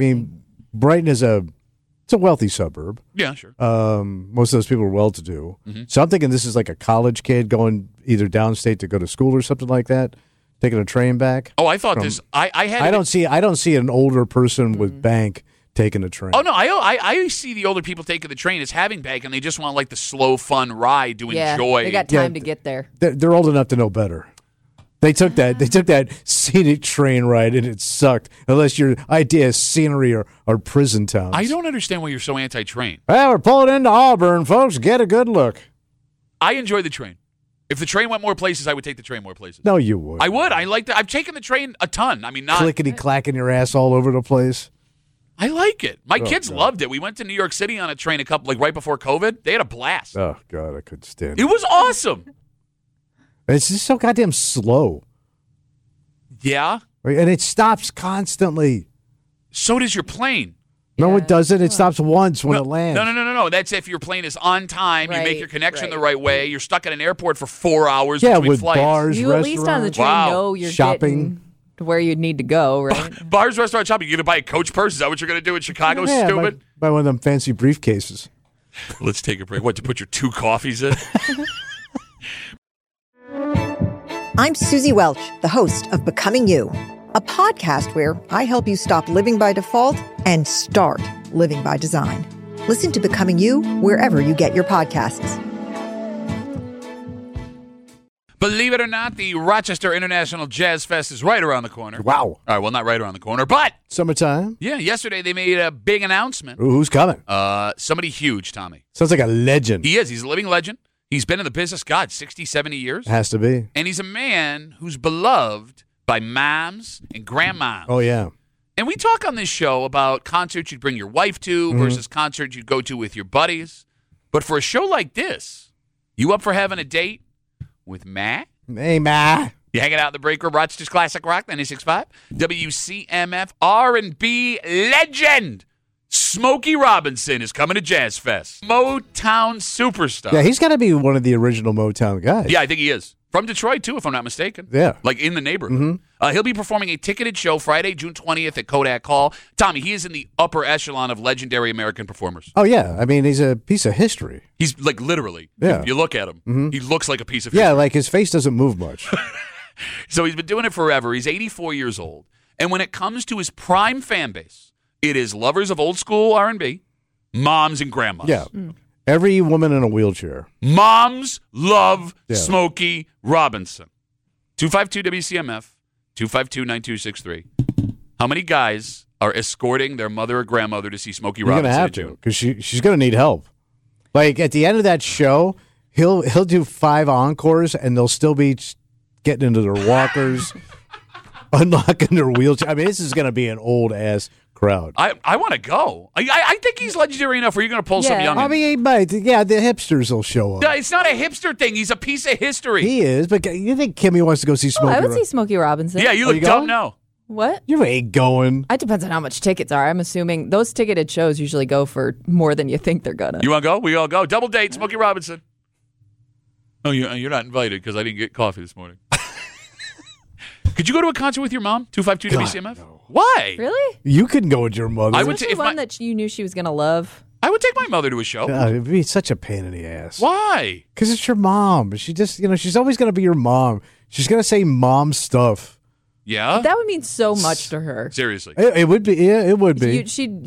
Speaker 4: Brighton is it's a wealthy suburb.
Speaker 3: Yeah, sure.
Speaker 4: Most of those people are well-to-do. So I'm thinking this is like a college kid going either downstate to go to school or something like that, taking a train back.
Speaker 3: Oh, I thought this. I had.
Speaker 4: I don't see an older person with bank taking the train.
Speaker 3: Oh, no, I see the older people taking the train as having bank, and they just want, like, the slow, fun ride to enjoy.
Speaker 5: They got time to get there.
Speaker 4: They're old enough to know better. They took that scenic train ride, and it sucked, unless your idea is scenery or prison towns.
Speaker 3: I don't understand why you're so anti-train.
Speaker 4: Well, we're pulling into Auburn, folks. Get a good look.
Speaker 3: I enjoy the train. If the train went more places, I would take the train more places.
Speaker 4: No, you would.
Speaker 3: I would. I like that. I've taken the train a ton. I mean, not
Speaker 4: clickety-clacking your ass all over the place.
Speaker 3: I like it. My kids loved it. We went to New York City on a train right before COVID. They had a blast.
Speaker 4: Oh, God, I couldn't stand it.
Speaker 3: It was awesome.
Speaker 4: It's just so goddamn slow.
Speaker 3: Yeah.
Speaker 4: And it stops constantly.
Speaker 3: So does your plane.
Speaker 4: No, it doesn't. It stops once when it lands.
Speaker 3: No. That's if your plane is on time, you make your connection the right way. You're stuck at an airport for 4 hours between
Speaker 4: with
Speaker 3: flights.
Speaker 4: Bars,
Speaker 5: You at least on the train know you're getting to where you need to go, right?
Speaker 3: Bars, restaurant, shopping. You're going to buy a coach purse? Is that what you're going to do in Chicago, stupid?
Speaker 4: Buy one of them fancy briefcases.
Speaker 3: Let's take a break. What, to put your 2 coffees in?
Speaker 7: I'm Susie Welch, the host of Becoming You, a podcast where I help you stop living by default and start living by design. Listen to Becoming You wherever you get your podcasts.
Speaker 3: Believe it or not, the Rochester International Jazz Fest is right around the corner.
Speaker 4: Wow.
Speaker 3: All right, well, not right around the corner, but
Speaker 4: Summertime?
Speaker 3: yeah, yesterday they made a big announcement.
Speaker 4: Ooh, who's coming?
Speaker 3: Somebody huge, Tommy.
Speaker 4: Sounds like a legend.
Speaker 3: He is. He's a living legend. He's been in the business, 60, 70 years.
Speaker 4: Has to be.
Speaker 3: And he's a man who's beloved by moms and grandmoms.
Speaker 4: Oh, yeah.
Speaker 3: And we talk on this show about concerts you'd bring your wife to versus concerts you'd go to with your buddies. But for a show like this, you up for having a date with Ma?
Speaker 4: Hey, Ma.
Speaker 3: You hanging out in the break room, Rochester's Classic Rock, 96.5. WCMF R&B legend Smokey Robinson is coming to Jazz Fest. Motown superstar.
Speaker 4: Yeah, he's got to be one of the original Motown guys.
Speaker 3: Yeah, I think he is. From Detroit, too, if I'm not mistaken.
Speaker 4: Yeah.
Speaker 3: Like in the neighborhood. He'll be performing a ticketed show Friday, June 20th at Kodak Hall. Tommy, he is in the upper echelon of legendary American performers.
Speaker 4: Oh, yeah. I mean, he's a piece of history.
Speaker 3: He's like literally.
Speaker 4: Yeah.
Speaker 3: You look at him. He looks like a piece of history.
Speaker 4: Yeah, like his face doesn't move much.
Speaker 3: So he's been doing it forever. He's 84 years old. And when it comes to his prime fan base, it is lovers of old school R&B, moms and grandmas.
Speaker 4: Yeah. Every woman in a wheelchair.
Speaker 3: Moms love Smokey Robinson. 252-WCMF, 252-9263. How many guys are escorting their mother or grandmother to see Smokey Robinson?
Speaker 4: You're going to have to, because she's going to need help. Like, at the end of that show, he'll do 5 encores, and they'll still be getting into their walkers, unlocking their wheelchair. I mean, this is going to be an old-ass crowd.
Speaker 3: I want to go. I think he's legendary enough where you're going to pull some youngins.
Speaker 4: I mean, he might. Yeah, the hipsters will show up.
Speaker 3: No, it's not a hipster thing. He's a piece of history.
Speaker 4: He is, but you think Kimmy wants to go see Smokey?
Speaker 5: I would see Smokey Robinson.
Speaker 3: Yeah, you look dumb now.
Speaker 5: What?
Speaker 4: You ain't going.
Speaker 5: It depends on how much tickets are. I'm assuming those ticketed shows usually go for more than you think they're going to.
Speaker 3: You want to go? We all go. Double date, Smokey Robinson. Oh, you're not invited because I didn't get coffee this morning. Could you go to a concert with your mom? 252-WCMF?
Speaker 4: No.
Speaker 3: Why?
Speaker 5: Really?
Speaker 4: You couldn't go with your mother.
Speaker 3: I would
Speaker 5: Especially one that you knew she was going to love.
Speaker 3: I would take my mother to a show.
Speaker 4: It'd be such a pain in the ass.
Speaker 3: Why?
Speaker 4: Because it's your mom. She just, she's always going to be your mom. She's going to say mom stuff.
Speaker 3: Yeah?
Speaker 5: That would mean so much to her.
Speaker 3: Seriously.
Speaker 4: It would be. Yeah, it would be.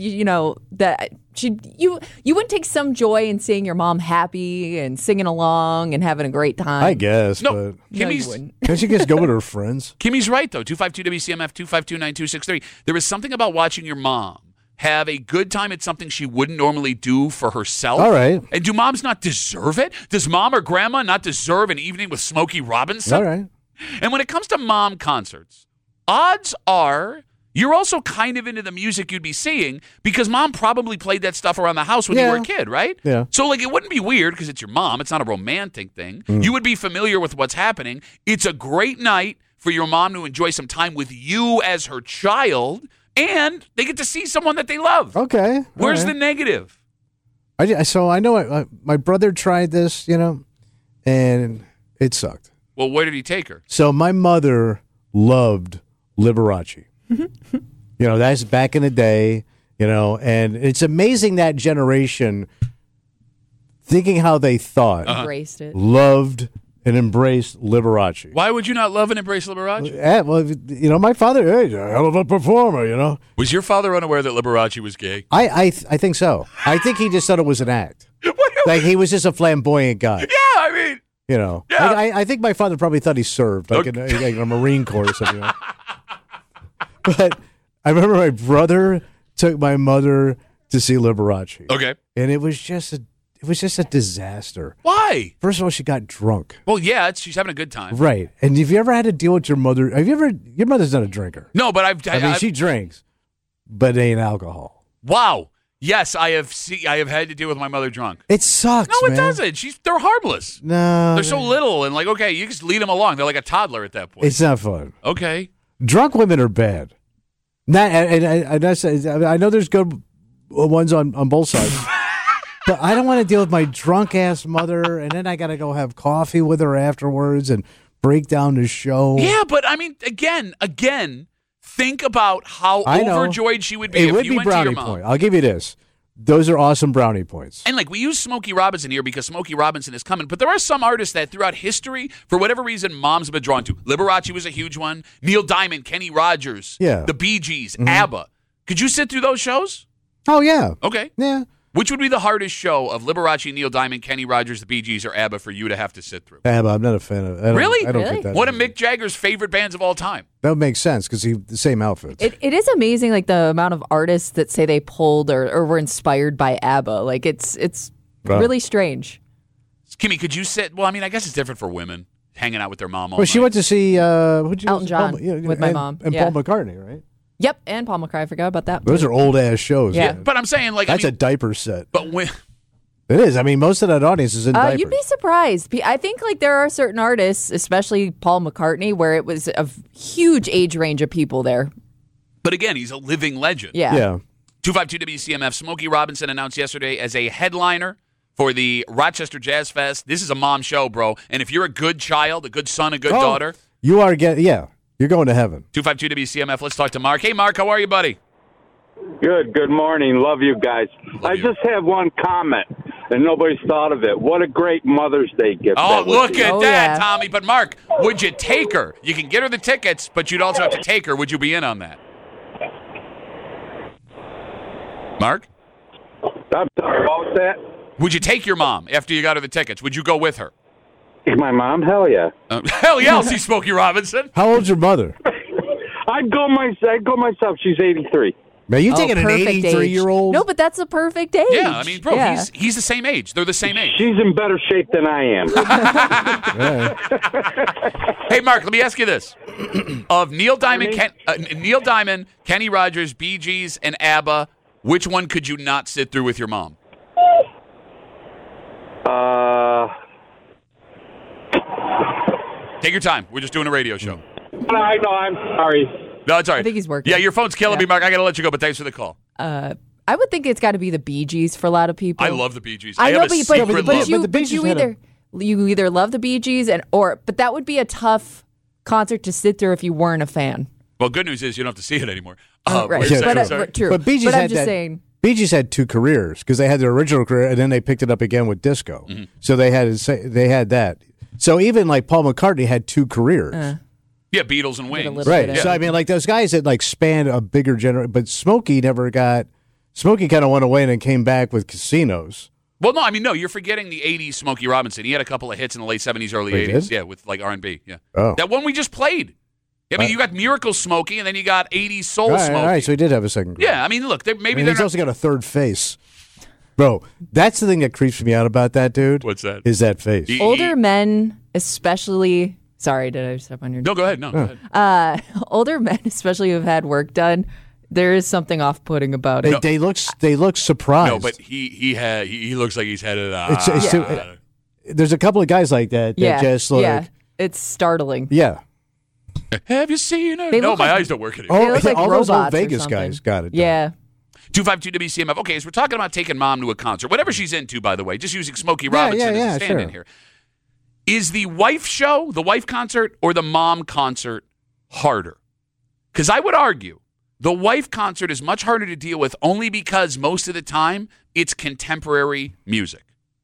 Speaker 5: You wouldn't take some joy in seeing your mom happy and singing along and having a great time.
Speaker 4: I guess.
Speaker 3: No,
Speaker 4: but
Speaker 3: Kimmy's,
Speaker 5: you wouldn't.
Speaker 4: can't she just go with her friends?
Speaker 3: Kimmy's right, though. 252-WCMF, 252-9263. There is something about watching your mom have a good time at something she wouldn't normally do for herself.
Speaker 4: All right.
Speaker 3: And do moms not deserve it? Does mom or grandma not deserve an evening with Smokey Robinson?
Speaker 4: All right.
Speaker 3: And when it comes to mom concerts, odds are you're also kind of into the music you'd be seeing because mom probably played that stuff around the house when you were a kid, right?
Speaker 4: Yeah.
Speaker 3: So, it wouldn't be weird because it's your mom. It's not a romantic thing. You would be familiar with what's happening. It's a great night for your mom to enjoy some time with you as her child, and they get to see someone that they love.
Speaker 4: Okay.
Speaker 3: Where's the negative?
Speaker 4: So I know my brother tried this, and it sucked.
Speaker 3: Well, where did he take her?
Speaker 4: So my mother loved Liberace. That's back in the day, and it's amazing that generation thinking how they thought,
Speaker 5: Embraced it.
Speaker 4: loved, and embrace Liberace.
Speaker 3: Why would you not love and embrace Liberace?
Speaker 4: Well, my father, he's a hell of a performer,
Speaker 3: Was your father unaware that Liberace was gay?
Speaker 4: I think so. I think he just thought it was an act. Like he was just a flamboyant guy.
Speaker 3: Yeah, I mean.
Speaker 4: Yeah. I think my father probably thought he served, like in a Marine Corps or something. But I remember my brother took my mother to see Liberace.
Speaker 3: Okay.
Speaker 4: And it was just a disaster.
Speaker 3: Why?
Speaker 4: First of all, she got drunk.
Speaker 3: Well, yeah, she's having a good time.
Speaker 4: Right. And have you ever had to deal with your mother? Your mother's not a drinker.
Speaker 3: No, but
Speaker 4: she drinks, but it ain't alcohol.
Speaker 3: Wow. Yes, I have had to deal with my mother drunk.
Speaker 4: It sucks,
Speaker 3: No,
Speaker 4: man.
Speaker 3: it doesn't. They're harmless.
Speaker 4: No.
Speaker 3: They're so little and okay, you just lead them along. They're like a toddler at that point.
Speaker 4: It's not fun.
Speaker 3: Okay.
Speaker 4: Drunk women are bad. I know there's good ones on both sides. But I don't want to deal with my drunk-ass mother, and then I got to go have coffee with her afterwards and break down the show.
Speaker 3: Yeah, but I mean, again, think about how overjoyed she would be if you went to your mom. It would be brownie
Speaker 4: point. I'll give you this. Those are awesome brownie points.
Speaker 3: And we use Smokey Robinson here because Smokey Robinson is coming, but there are some artists that throughout history, for whatever reason, moms have been drawn to. Liberace was a huge one. Neil Diamond, Kenny Rogers, the Bee Gees, ABBA. Could you sit through those shows?
Speaker 4: Oh, yeah.
Speaker 3: Okay.
Speaker 4: Yeah.
Speaker 3: Which would be the hardest show of Liberace, Neil Diamond, Kenny Rogers, the Bee Gees, or ABBA for you to have to sit through?
Speaker 4: ABBA, I'm not a fan of.
Speaker 3: Really?
Speaker 4: I don't think that.
Speaker 3: One of Mick Jagger's favorite bands of all time.
Speaker 4: That would make sense because the same outfits.
Speaker 5: It is amazing, the amount of artists that say they pulled or were inspired by ABBA. It's really strange.
Speaker 3: Kimmy, could you sit? Well, I mean, I guess it's different for women hanging out with their mom all
Speaker 4: Well, she
Speaker 3: night.
Speaker 4: went to see
Speaker 5: Elton John with my mom.
Speaker 4: And
Speaker 5: Yeah.
Speaker 4: Paul McCartney, right?
Speaker 5: Yep, and Paul McCartney. I forgot about that.
Speaker 4: Those are old-ass shows.
Speaker 5: Yeah.
Speaker 3: But I'm saying,
Speaker 4: that's a diaper set.
Speaker 3: But when...
Speaker 4: It is. I mean, most of that audience is in diapers.
Speaker 5: You'd be surprised. I think there are certain artists, especially Paul McCartney, where it was a huge age range of people there.
Speaker 3: But again, he's a living legend.
Speaker 5: Yeah.
Speaker 3: 252 WCMF. Smokey Robinson announced yesterday as a headliner for the Rochester Jazz Fest. This is a mom show, bro. And if you're a good child, a good son, a good daughter,
Speaker 4: you are you're going to heaven.
Speaker 3: 252 WCMF. Let's talk to Mark. Hey, Mark, how are you, buddy?
Speaker 8: Good morning. Love you guys. I just have one comment, and nobody's thought of it. What a great Mother's Day gift.
Speaker 3: Oh, look at that,
Speaker 5: yeah.
Speaker 3: Tommy. But, Mark, would you take her? You can get her the tickets, but you'd also have to take her. Would you be in on that? Mark?
Speaker 8: I'm sorry, what was that?
Speaker 3: Would you take your mom after you got her the tickets? Would you go with her?
Speaker 8: My mom? Hell yeah.
Speaker 3: Hell yeah, I'll see Smokey Robinson.
Speaker 4: How old's your mother?
Speaker 8: I'd go myself. She's 83.
Speaker 4: Man, you taking an 83-year-old?
Speaker 5: No, but that's a perfect age.
Speaker 3: Yeah, I mean, bro, he's the same age. They're the same age.
Speaker 8: She's in better shape than I am.
Speaker 3: Hey, Mark, let me ask you this: of Neil Diamond, Kenny Rogers, Bee Gees, and ABBA, which one could you not sit through with your mom? Take your time. We're just doing a radio show.
Speaker 8: I know. I'm sorry.
Speaker 3: No, it's all right.
Speaker 5: I think he's working.
Speaker 3: Yeah, your phone's killing me, Mark. I got to let you go, but thanks for the call.
Speaker 5: I would think it's got to be the Bee Gees for a lot of people.
Speaker 3: I love the Bee Gees.
Speaker 5: I know,
Speaker 3: have a secret love.
Speaker 5: You either love the Bee Gees but that would be a tough concert to sit through if you weren't a fan.
Speaker 3: Well, good news is you don't have to see it anymore.
Speaker 5: Right. True.
Speaker 4: But Bee Gees
Speaker 5: I'm just saying.
Speaker 4: Bee Gees had two careers because they had their original career and then they picked it up again with disco. Mm-hmm. So they had that. So even Paul McCartney had two careers.
Speaker 3: Yeah, Beatles and Wings.
Speaker 4: Right. Yeah. So I mean, those guys that spanned a bigger generation, but Smokey kind of went away and then came back with Casinos.
Speaker 3: Well, no, you're forgetting the 80s Smokey Robinson. He had a couple of hits in the late 70s, early 80s.
Speaker 4: Did?
Speaker 3: Yeah, with R&B. Yeah.
Speaker 4: Oh.
Speaker 3: That one we just played. I mean, you got Miracle Smokey, and then you got 80s Soul Smokey.
Speaker 4: All right, so he did have a second career.
Speaker 3: Yeah, I mean, look,
Speaker 4: he's also got a third face. Bro, that's the thing that creeps me out about that dude.
Speaker 3: What's that?
Speaker 4: Is that face.
Speaker 5: Older men, especially... Sorry, did I step on your...
Speaker 3: No, go ahead. Go ahead.
Speaker 5: Older men, especially who've had work done, there is something off-putting about it.
Speaker 4: They look surprised.
Speaker 3: No, but he looks like he's headed out.
Speaker 4: There's a couple of guys like that just look...
Speaker 5: Yeah, it's startling.
Speaker 4: Yeah.
Speaker 3: Have you seen her?
Speaker 5: They
Speaker 3: No,
Speaker 5: look
Speaker 3: my
Speaker 5: like-
Speaker 3: eyes don't work anymore.
Speaker 5: They look like
Speaker 4: all those old
Speaker 5: robots or
Speaker 4: Vegas
Speaker 5: something.
Speaker 4: guys got it done.
Speaker 5: Yeah.
Speaker 3: 252 WCMF. Okay, so we're talking about taking mom to a concert. Whatever she's into, by the way. Just using Smokey Robinson as a stand-in here. Is the wife show, the wife concert, or the mom concert harder? Because I would argue the wife concert is much harder to deal with only because most of the time it's contemporary music.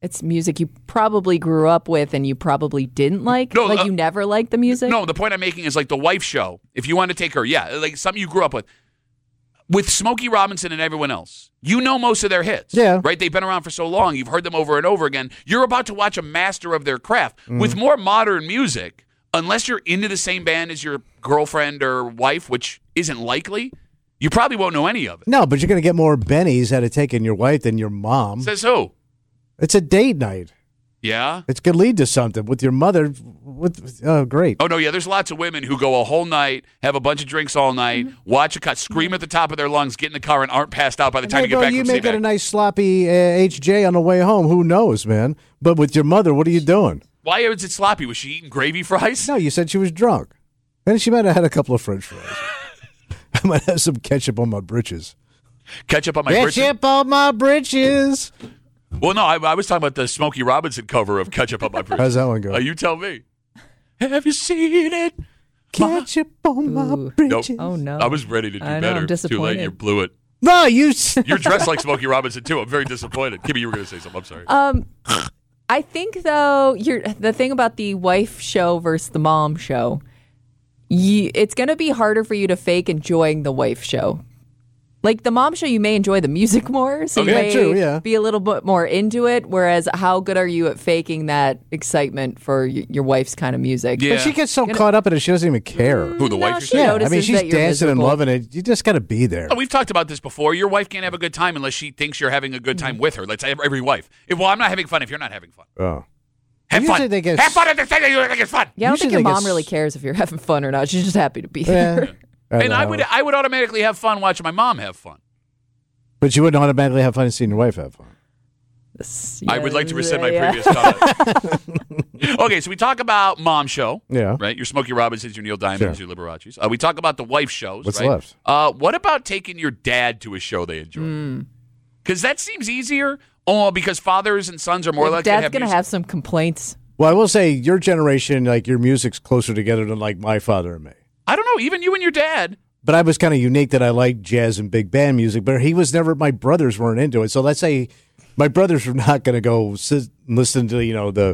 Speaker 5: It's music you probably grew up with and you probably didn't like.
Speaker 3: No,
Speaker 5: you never liked the music.
Speaker 3: No, the point I'm making is like the wife show. If you want to take her, like something you grew up with. With Smokey Robinson and everyone else, you know most of their hits.
Speaker 4: Yeah.
Speaker 3: Right? They've been around for so long. You've heard them over and over again. You're about to watch a master of their craft. With more modern music, unless you're into the same band as your girlfriend or wife, which isn't likely, you probably won't know any of it.
Speaker 4: No, but you're going to get more bennies out of taking your wife than your mom.
Speaker 3: Says who?
Speaker 4: It's a date night.
Speaker 3: Yeah?
Speaker 4: It's going to lead to something with your mother. Oh, great.
Speaker 3: Oh, no, yeah, there's lots of women who go a whole night, have a bunch of drinks all night, watch a cut, scream at the top of their lungs, get in the car, and aren't passed out by the time you get back
Speaker 4: you
Speaker 3: from
Speaker 4: may get a nice sloppy HJ on the way home. Who knows, man? But with your mother, what are you doing?
Speaker 3: Why was it sloppy? Was she eating gravy fries?
Speaker 4: No, you said she was drunk. And she might have had a couple of French fries. I might have some ketchup on my britches.
Speaker 3: Ketchup on my britches?
Speaker 4: Ketchup on my britches.
Speaker 3: Well, no, I was talking about the Smokey Robinson cover of Ketchup on My Britches.
Speaker 4: How's that one go?
Speaker 3: You tell me. Have you seen it?
Speaker 4: Ketchup on my britches.
Speaker 3: Nope.
Speaker 5: Oh, no.
Speaker 3: I was ready to do better.
Speaker 5: I'm disappointed.
Speaker 3: Too late. You blew it.
Speaker 4: No, you.
Speaker 3: You're dressed like Smokey Robinson, too. I'm very disappointed. Kimmy, you were going to say something. I'm sorry.
Speaker 5: I think, though, the thing about the wife show versus the mom show, it's going to be harder for you to fake enjoying the wife show. Like the mom show, you may enjoy the music more, so you may be a little bit more into it, whereas how good are you at faking that excitement for your wife's kind of music?
Speaker 3: Yeah.
Speaker 4: But she gets so caught up in it, she doesn't even care.
Speaker 3: Who, the wife?
Speaker 5: She
Speaker 4: Yeah, I mean,
Speaker 5: notices
Speaker 4: she's
Speaker 5: that you're
Speaker 4: dancing and
Speaker 5: miserable.
Speaker 4: loving it. You just got to be there.
Speaker 3: Oh, we've talked about this before. Your wife can't have a good time unless she thinks you're having a good time with her. Let's say every wife. Well, I'm not having fun if you're not having fun.
Speaker 4: Oh.
Speaker 3: Have
Speaker 4: Usually
Speaker 3: fun.
Speaker 4: they get-
Speaker 3: Have fun at the thing that you think it's fun.
Speaker 5: Yeah, I don't
Speaker 4: Usually
Speaker 5: think your
Speaker 4: they get
Speaker 5: mom really cares if you're having fun or not. She's just happy to be there.
Speaker 4: Yeah.
Speaker 3: And I would automatically have fun watching my mom have fun.
Speaker 4: But you wouldn't automatically have fun seeing your wife have fun.
Speaker 3: I would like to rescind my previous comment. Okay, so we talk about mom show.
Speaker 4: Yeah.
Speaker 3: Right? Your Smokey Robinsons, your Neil Diamonds, your Liberace's. We talk about the wife shows.
Speaker 4: What's
Speaker 3: right?
Speaker 4: left?
Speaker 3: What about taking your dad to a show they enjoy? Because that seems easier. Oh, because fathers and sons are more likely to
Speaker 5: Dad's
Speaker 3: have
Speaker 5: going to
Speaker 3: music.
Speaker 5: have some complaints.
Speaker 4: Well, I will say your generation, like your music's closer together than like my father and me.
Speaker 3: I don't know. Even you and your dad.
Speaker 4: But I was kind of unique that I liked jazz and big band music, but he was never, my brothers weren't into it. So let's say my brothers were not going to go listen to, the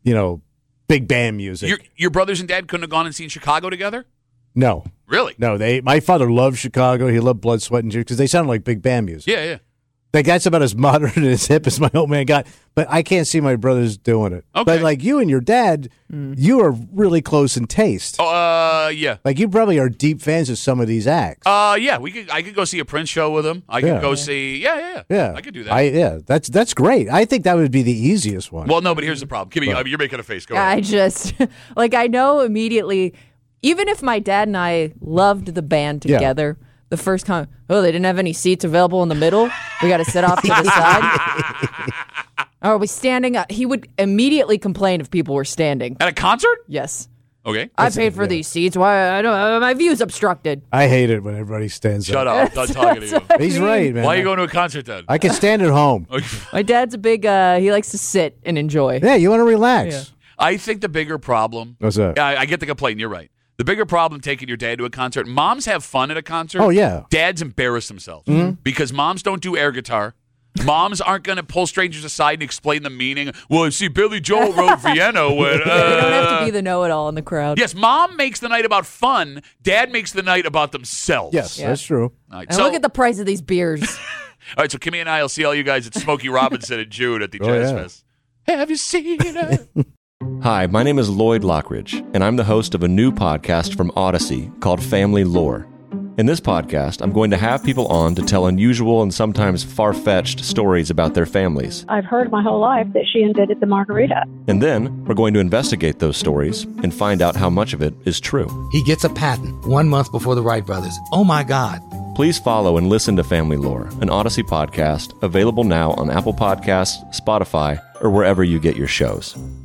Speaker 4: big band music.
Speaker 3: Your brothers and dad couldn't have gone and seen Chicago together?
Speaker 4: No.
Speaker 3: Really?
Speaker 4: No, my father loved Chicago. He loved Blood, Sweat, and Tears because they sounded like big band music.
Speaker 3: Yeah, yeah.
Speaker 4: Like that's about as modern and as hip as my old man got. But I can't see my brothers doing it.
Speaker 3: Okay.
Speaker 4: But like you and your dad, you are really close in taste.
Speaker 3: Yeah.
Speaker 4: Like you probably are deep fans of some of these acts.
Speaker 3: Yeah. I could go see a Prince show with him. I could go see. Yeah. I could do that.
Speaker 4: That's great. I think that would be the easiest one.
Speaker 3: Well, no, but here's the problem. Kimmy, you're making a face. Go
Speaker 5: I
Speaker 3: ahead.
Speaker 5: just, I know immediately, even if my dad and I loved the band together, the first comment, they didn't have any seats available in the middle. We got to sit off to the side. Are we standing up? He would immediately complain if people were standing.
Speaker 3: At a concert?
Speaker 5: Yes.
Speaker 3: Okay.
Speaker 5: I paid for these seats. Why? I don't. My view's obstructed.
Speaker 4: I hate it when everybody stands
Speaker 3: Shut
Speaker 4: up.
Speaker 3: up. I'm done talking to you.
Speaker 4: He's right, man.
Speaker 3: Why are you going to a concert then?
Speaker 4: I can stand at home.
Speaker 5: My dad's a big. He likes to sit and enjoy.
Speaker 4: Yeah, you want to relax.
Speaker 5: Yeah.
Speaker 3: I think the bigger problem.
Speaker 4: What's that?
Speaker 3: I get the complaint. You're right. The bigger problem taking your dad to a concert. Moms have fun at a concert.
Speaker 4: Oh, yeah.
Speaker 3: Dads embarrass themselves because moms don't do air guitar. Moms aren't going to pull strangers aside and explain the meaning. Well, see, Billy Joel wrote Vienna when...
Speaker 5: They don't have to be the know-it-all in the crowd.
Speaker 3: Yes, mom makes the night about fun. Dad makes the night about themselves.
Speaker 4: Yes, that's true.
Speaker 3: All right,
Speaker 5: And look at the price of these beers.
Speaker 3: All right, so Kimmy and I will see all you guys at Smokey Robinson in June at the Jazz Fest. Have you seen it?
Speaker 9: Hi, my name is Lloyd Lockridge, and I'm the host of a new podcast from Odyssey called Family Lore. In this podcast, I'm going to have people on to tell unusual and sometimes far-fetched stories about their families.
Speaker 10: I've heard my whole life that she invented the margarita.
Speaker 9: And then, we're going to investigate those stories and find out how much of it is true.
Speaker 11: He gets a patent 1 month before the Wright brothers. Oh my God.
Speaker 9: Please follow and listen to Family Lore, an Odyssey podcast, available now on Apple Podcasts, Spotify, or wherever you get your shows.